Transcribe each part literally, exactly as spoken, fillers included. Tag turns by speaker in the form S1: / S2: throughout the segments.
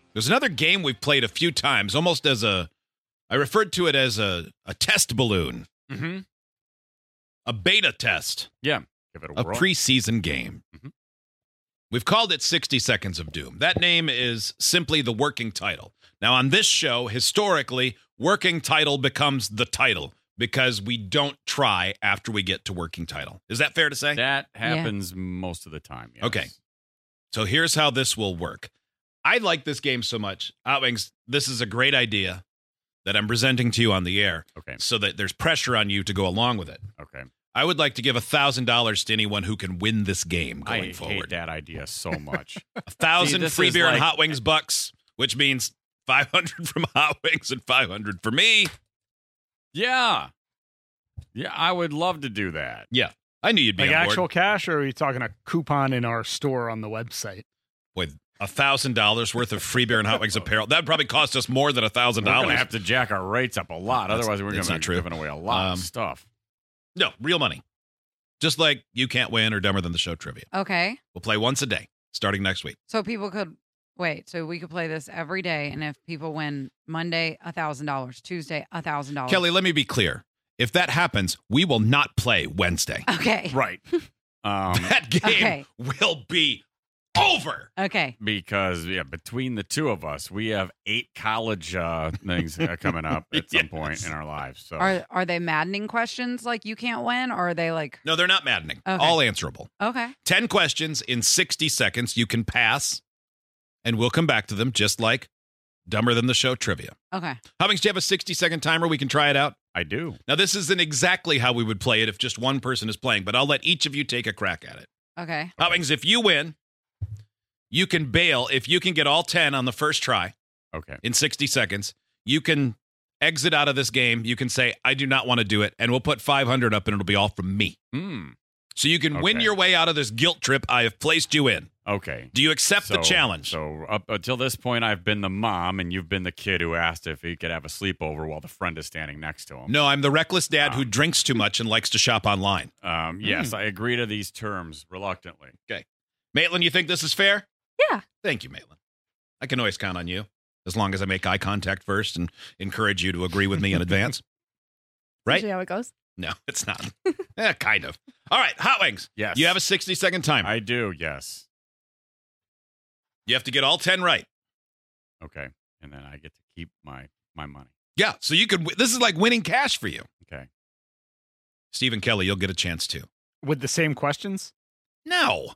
S1: There's another game we've played a few times, almost as a, I referred to it as a, a test balloon.
S2: Mm-hmm.
S1: A beta test.
S2: Yeah. Give it a
S1: A
S2: whirl.
S1: preseason game.
S2: Mm-hmm.
S1: We've called it sixty Seconds of Doom. That name is simply the working title. Now, on this show, historically, working title becomes the title because we don't try after we get to working title. Is that fair to say?
S2: That happens most of the time. Yes.
S1: Okay. So here's how this will work. I like this game so much. Outwings, this is a great idea that I'm presenting to you on the air
S2: Okay.
S1: so that there's pressure on you to go along with it.
S2: Okay.
S1: I would like to give one thousand dollars to anyone who can win this game going
S2: I
S1: forward.
S2: hate that idea so much.
S1: A thousand
S2: this
S1: free
S2: is
S1: beer and
S2: like-
S1: hot wings bucks, which means five hundred from Hot Wings and five hundred for me.
S2: Yeah. Yeah, I would love to do that.
S1: Yeah, I knew you'd be
S3: Like
S1: on board.
S3: actual cash, or are you talking a coupon in our store on the website?
S1: With a thousand dollars worth of free beer and hot wings apparel, that'd probably cost us more than a thousand
S2: We're going to
S1: dollars.
S2: have to jack our rates up a lot.
S1: That's-
S2: Otherwise, we're going
S1: it's
S2: to
S1: not
S2: be
S1: true.
S2: giving away a lot
S1: Um,
S2: of stuff.
S1: No, real money. Just like you can't win or dumber than the show trivia.
S4: Okay.
S1: We'll play once a day starting next week.
S4: So people could wait. So we could play this every day, and if people win Monday, a thousand dollars. Tuesday, a thousand dollars.
S1: Kelly, let me be clear. If that happens, we will not play Wednesday.
S4: Okay.
S2: Right. Um,
S1: That game
S4: Okay.
S1: will be over.
S4: Okay.
S2: because, yeah, between the two of us, we have eight college uh, things uh, coming up at some
S1: Yes.
S2: point in our lives. So
S4: Are are they maddening questions like you can't win, or are they like
S1: No, they're not maddening.
S4: Okay.
S1: All answerable.
S4: okay?
S1: ten questions in sixty seconds. You can pass, and we'll come back to them just like Dumber Than the Show trivia.
S4: Okay.
S1: Hummings, do you have a sixty second timer? We can try it out.
S2: I do.
S1: Now, this isn't exactly how we would play it if just one person is playing, but I'll let each of you take a crack at it.
S4: Okay.
S1: Hummings, if you win, you can bail. If you can get all ten on the first try
S2: Okay.
S1: in sixty seconds, you can exit out of this game. You can say, I do not want to do it, and we'll put five hundred up, and it'll be all from me.
S2: Hmm.
S1: So you can win
S2: Okay.
S1: your way out of this guilt trip I have placed you in.
S2: Okay.
S1: Do you accept the
S2: So-
S1: challenge?
S2: So up until this point, I've been the mom, and you've been the kid who asked if he could have a sleepover while the friend is standing next to him.
S1: No, I'm the reckless dad who
S2: Um,
S1: drinks too much and likes to shop online.
S2: Um, yes, I agree to these terms reluctantly.
S1: Maitland, you think this is fair?
S4: Yeah.
S1: Thank you, Maitland. I can always count on you as long as I make eye contact first and encourage you to agree with me in advance. Right?
S5: Usually how it goes.
S1: No, it's not. eh, kind of. All right, Hot Wings.
S2: Yes.
S1: You have a sixty second timer.
S2: I do, yes.
S1: You have to get all ten right.
S2: Okay. And then I get to keep my, my money.
S1: Yeah, so you could. This is like winning cash for you.
S2: Okay.
S1: Stephen Kelly, you'll get a chance too.
S3: With the same questions?
S1: No.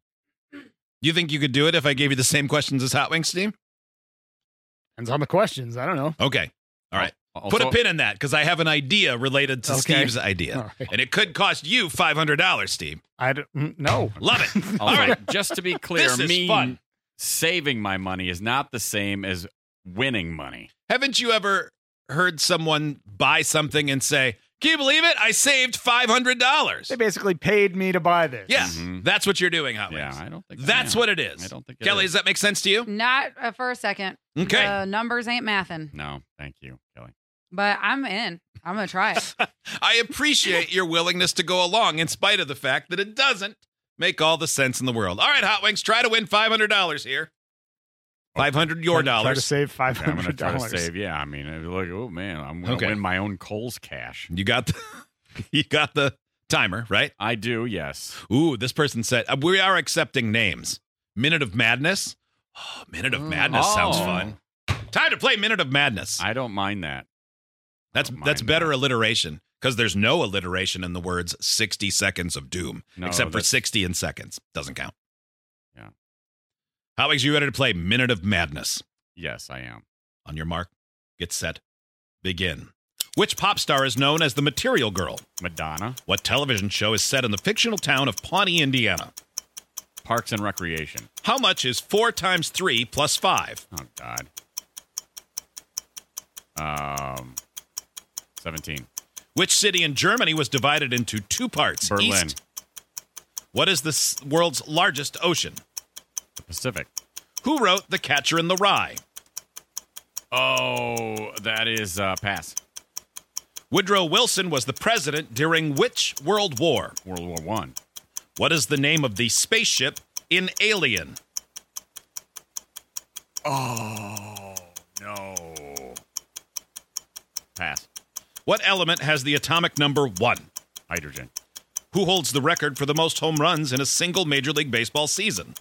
S1: You think you could do it if I gave you the same questions as Hot Wings, Steve?
S3: Depends on the questions. I don't know.
S1: Okay. All right.
S2: Also,
S1: Put a pin in that because I have an idea related to
S3: Okay.
S1: Steve's idea.
S3: All right.
S1: And it could cost you five hundred dollars, Steve.
S3: I don't, mm, no.
S1: Love it. All
S2: Also,
S1: right.
S2: just to be clear,
S1: This is
S2: me
S1: fun.
S2: saving my money is not the same as winning money.
S1: Haven't you ever heard someone buy something and say, can you believe it? I saved five hundred dollars.
S3: They basically paid me to buy this.
S1: Yeah,
S2: Mhm.
S1: that's what you're doing, Hot
S2: Yeah,
S1: Wings.
S2: I don't think
S1: That's
S2: yeah.
S1: what it is.
S2: I don't think it
S1: Kelly,
S2: is.
S1: does that make sense to you?
S4: Not uh, for a second.
S1: Okay.
S4: The numbers ain't mathing,
S2: No, thank you, Kelly.
S4: but I'm in. I'm gonna try it.
S1: I appreciate your willingness to go along in spite of the fact that it doesn't make all the sense in the world. All right, Hot Wings, try to win five hundred dollars here. five hundred your
S3: Try- Try to
S1: dollars.
S3: save five
S2: Okay, I'm going to
S3: hundred
S2: try to
S3: dollars.
S2: save. Yeah, I mean, it'd be like, oh man, I'm going to
S1: Okay.
S2: win my own Kohl's cash.
S1: You got the you got the timer, right?
S2: I do, yes.
S1: Ooh, this person said uh, we are accepting names. Minute of Madness. Oh, Minute of
S4: Ooh.
S1: Madness sounds
S2: Oh.
S1: fun. Time to play Minute of Madness.
S2: I don't mind that.
S1: That's
S2: don't
S1: that's
S2: mind
S1: better
S2: that.
S1: alliteration because there's no alliteration in the words sixty seconds of doom,
S2: No,
S1: except for
S2: that's-
S1: sixty in seconds. Doesn't count.
S2: Yeah.
S1: How is you ready to play Minute of Madness?
S2: Yes, I am.
S1: On your mark, get set, begin. Which pop star is known as the Material Girl?
S2: Madonna,
S1: What television show is set in the fictional town of Pawnee, Indiana?
S2: Parks and Recreation.
S1: How much is four times three plus five?
S2: Oh God. Um, seventeen.
S1: Which city in Germany was divided into two parts?
S2: Berlin.
S1: East. What is the s- world's largest ocean?
S2: The Pacific.
S1: Who wrote The Catcher in the Rye?
S2: Oh, that is uh, pass.
S1: Woodrow Wilson was the president during which World War?
S2: World War One.
S1: What is the name of the spaceship in Alien?
S2: Oh, no. Pass.
S1: What element has the atomic number one?
S2: Hydrogen.
S1: Who holds the record for the most home runs in a single Major League Baseball season?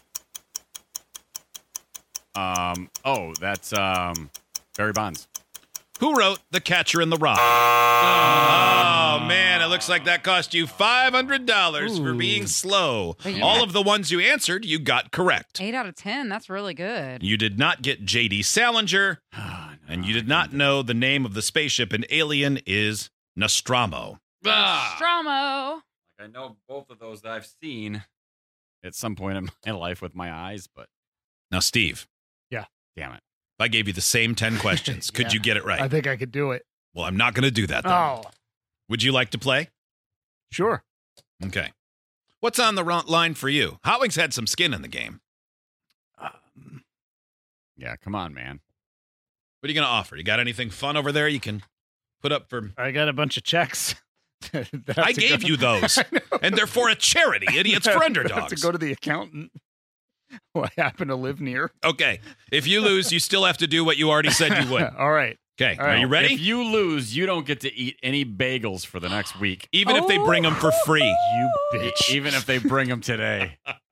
S2: Um. Oh, that's um, Barry Bonds.
S1: Who wrote The Catcher in the Rye? Oh, man, it looks like that cost you five hundred dollars for being slow.
S4: But you
S1: All
S4: got-
S1: of the ones you answered, you got correct.
S4: Eight out of ten. That's really good.
S1: You did not get J D Salinger, and you did not know the name of the spaceship in Alien is Nostromo.
S2: Ah!
S4: Stramo.
S2: Like I know both of those that I've seen at some point in my life with my eyes, but
S1: Now, Steve,
S2: damn it.
S1: if I gave you the same ten questions, could
S3: Yeah.
S1: you get it right?
S3: I think I could do it.
S1: Well, I'm not going to do that, though.
S3: Oh,
S1: Would you like to play?
S3: sure.
S1: Okay. What's on the ro- line for you? Hot Wings had some skin in the game.
S3: Um,
S2: Yeah, come on, man.
S1: What are you going to offer? You got anything fun over there you can put up for...
S3: I got a bunch of checks. that have
S1: I
S3: to
S1: gave
S3: go-
S1: you those,
S3: I know.
S1: and they're for a charity, Idiots for
S3: I have
S1: Underdogs.
S3: to go to the accountant who I happen to live near.
S1: Okay. If you lose, you still have to do what you already said you would.
S3: All right.
S1: Okay.
S3: All
S1: Are
S3: right.
S1: you ready?
S2: If you lose, you don't get to eat any bagels for the next week,
S1: Even if they bring them for free.
S3: You bitch.
S2: even if they bring them today.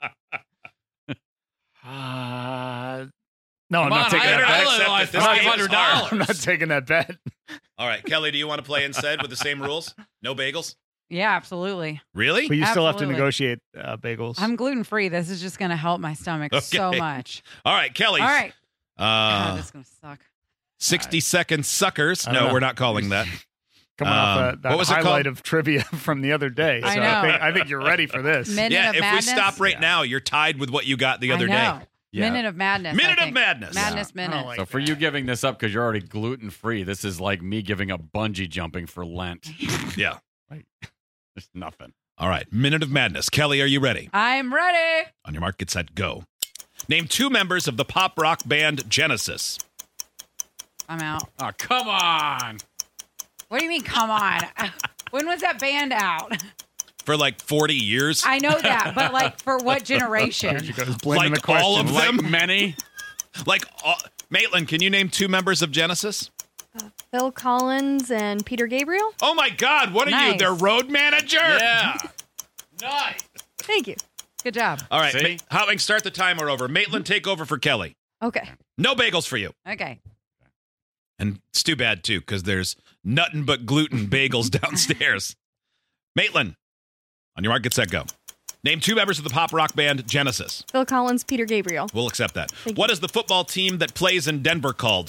S3: Uh, no, I'm
S2: Come
S3: not
S2: on,
S3: taking
S2: I-
S3: that
S2: I
S3: bet.
S2: only
S1: Accept
S2: lost
S1: that this game is
S2: five hundred dollars.
S3: I'm not taking that bet.
S1: All right. Kelly, do you want to play instead with the same rules? No bagels?
S4: Yeah, absolutely.
S1: Really?
S3: But you still have to
S4: Absolutely.
S3: negotiate uh, bagels.
S4: I'm gluten free. This is just going to help my stomach so
S1: Okay.
S4: much.
S1: All right, Kelly.
S4: All right. God,
S1: Uh,
S4: this is going to suck.
S1: sixty second suckers.
S3: I don't
S1: No,
S3: know.
S1: we're not calling that.
S3: Coming off
S1: um,
S3: that, that
S1: what was it
S3: highlight
S1: called?
S3: of trivia from the other day. So
S4: I
S3: I,
S4: know.
S3: think, I think you're ready for this.
S4: Minute
S1: Yeah,
S4: of
S1: if
S4: Madness.
S1: we stop right
S2: Yeah.
S1: now, you're tied with what you got the
S4: I
S1: other
S4: know.
S1: day.
S2: Yeah.
S4: Minute of Madness. I
S1: Minute of
S4: think.
S1: Madness.
S4: Madness
S3: I don't
S4: minute.
S3: like
S2: So for
S3: that.
S2: you giving this up because you're already gluten free, this is like me giving up bungee jumping for Lent.
S1: Yeah.
S2: There's nothing.
S1: All right. Minute of Madness. Kelly, are you ready?
S4: I'm ready.
S1: On your mark, get set, go. Name two members of the pop rock band Genesis.
S4: I'm out.
S2: Oh, come on.
S4: What do you mean, come on? When was that band out?
S1: For like forty years.
S4: I know that, but like for what generation?
S3: She goes blaming
S1: Like
S3: the question.
S1: all of
S2: Like
S1: them?
S2: many.
S1: Like, uh, Maitland, can you name two members of Genesis?
S5: Phil Collins and Peter Gabriel.
S1: Oh my God, what are you,
S4: Nice.
S1: their road manager?
S2: Yeah. Nice.
S5: Thank you.
S4: Good job.
S1: All right,
S2: See?
S1: Ma- Hotwing, start the timer over. Maitland, take over for Kelly.
S5: Okay.
S1: No bagels for you.
S4: Okay.
S1: And it's too bad, too, because there's nothing but gluten bagels downstairs. Maitland, on your mark, get set, go. Name two members of the pop rock band Genesis.
S5: Phil Collins, Peter Gabriel.
S1: We'll accept that.
S5: Thank
S1: What
S5: you.
S1: is the football team that plays in Denver called?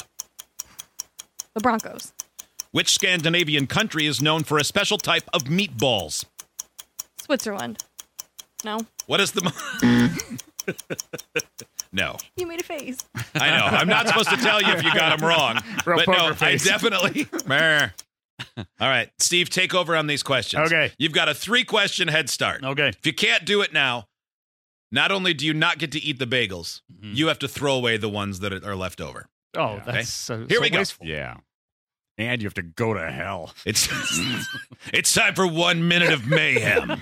S5: The Broncos.
S1: Which Scandinavian country is known for a special type of meatballs?
S5: Switzerland. No.
S1: What is the... Mo- no.
S5: You made a face.
S1: I know. I'm not supposed to tell you if you got them wrong.
S3: Real
S1: but no,
S3: poker face.
S1: I definitely... Meh. All right, Steve, take over on these questions.
S3: Okay.
S1: You've got a three-question head start.
S3: Okay.
S1: If you can't do it now, not only do you not get to eat the bagels,
S2: Mhm.
S1: you have to throw away the ones that are left over.
S3: Oh,
S2: Yeah.
S3: that's so,
S1: Here
S3: so
S1: we go.
S3: wasteful.
S2: Yeah. And you have to go to hell.
S1: It's it's time for one minute of mayhem.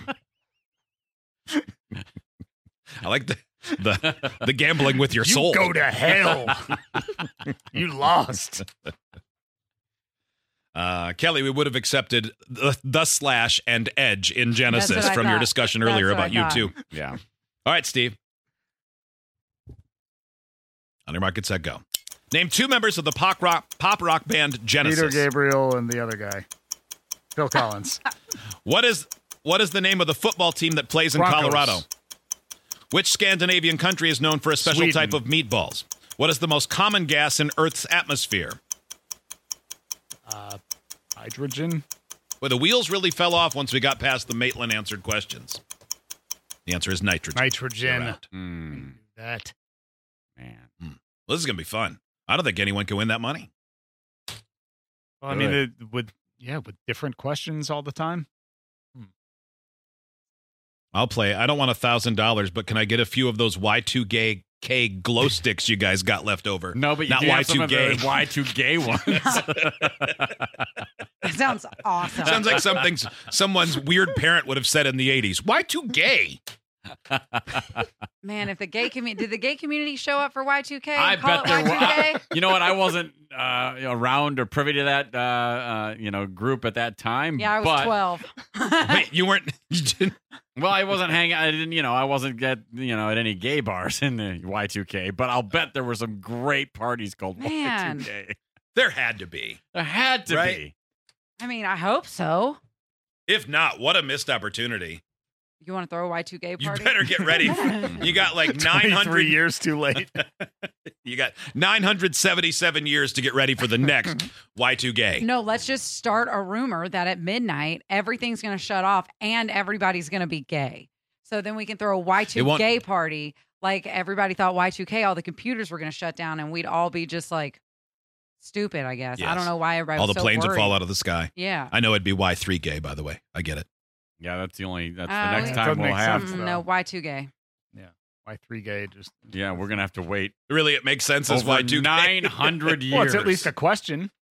S1: I like the the, the gambling with your
S3: You
S1: soul.
S3: go to hell. You lost.
S1: Uh, Kelly, we would have accepted the, the slash and edge in Genesis
S4: That's what I
S1: from your
S4: thought.
S1: discussion
S4: That's
S1: earlier
S4: what I
S1: about you
S4: thought.
S1: two.
S2: Yeah.
S1: All right, Steve. On your mark, get set, go. Name two members of the pop rock pop rock band Genesis.
S3: Peter Gabriel and the other guy. Phil Collins.
S1: What is what is the name of the football team that plays in
S3: Broncos.
S1: Colorado? Which Scandinavian country is known for a special
S3: Sweden.
S1: type of meatballs? What is the most common gas in Earth's atmosphere?
S3: Uh, hydrogen.
S1: Well, the wheels really fell off once we got past the Maitland answered questions. The answer is nitrogen.
S3: Nitrogen.
S1: You're out.
S2: Mm,
S3: That.
S2: man.
S1: Well, this is going to be fun. I don't think anyone can win that money.
S3: Well, I mean, it, with yeah, with different questions all the time.
S1: I'll play. I don't want a thousand dollars, but can I get a few of those Y two K glow sticks you guys got left over?
S2: No, but you
S1: Not
S2: do have some of
S1: Y two
S2: the
S1: gay.
S2: Y two gay ones.
S4: That sounds awesome.
S1: Sounds like something s- someone's weird parent would have said in the eighties. Why too gay?
S4: Man, if the gay community did the gay community show up for Y two K?
S2: I
S4: Call
S2: bet
S4: it
S2: there
S4: Y two K?
S2: were. You know what? I wasn't uh, around or privy to that, uh, uh, you know, group at that time.
S4: Yeah, I was
S2: but,
S4: twelve.
S1: Wait, you weren't. You didn't.
S2: Well, I wasn't hanging. I didn't. You know, I wasn't get. You know, at any gay bars in the Y two K. But I'll bet there were some great parties called
S4: Man.
S2: Y two K.
S1: There had to be.
S2: There had to
S1: Right?
S2: be.
S4: I mean, I hope so.
S1: If not, what a missed opportunity.
S4: You want to throw a Y two K
S1: You
S4: party?
S1: better get ready. You got like nine
S3: twenty-three
S1: hundred
S3: years too late.
S1: You got nine hundred seventy-seven years to get ready for the next Y two K.
S4: No, let's just start a rumor that at midnight everything's going to shut off and everybody's going to be gay. So then we can throw a Y
S1: It
S4: two
S1: won't-
S4: gay party. Like everybody thought Y two K, all the computers were going to shut down and we'd all be just like stupid, I guess. I
S1: Yes.
S4: don't know why everybody
S1: All
S4: was
S1: the
S4: so
S1: planes would
S4: worried.
S1: fall out of the sky.
S4: Yeah.
S1: I know it'd be Y three gay, by the way. I get it.
S2: Yeah, that's the only. That's
S4: Uh,
S2: the next
S4: it
S2: time
S3: doesn't
S2: we'll
S3: make
S2: have.
S3: sense.
S4: Mm,
S3: though.
S4: no, Y two gay.
S3: Y three gay just.
S2: Yeah, we're gonna have to wait
S1: Really, it makes sense as
S2: over
S1: Y two K.
S2: nine hundred years.
S3: Well, it's at least a question.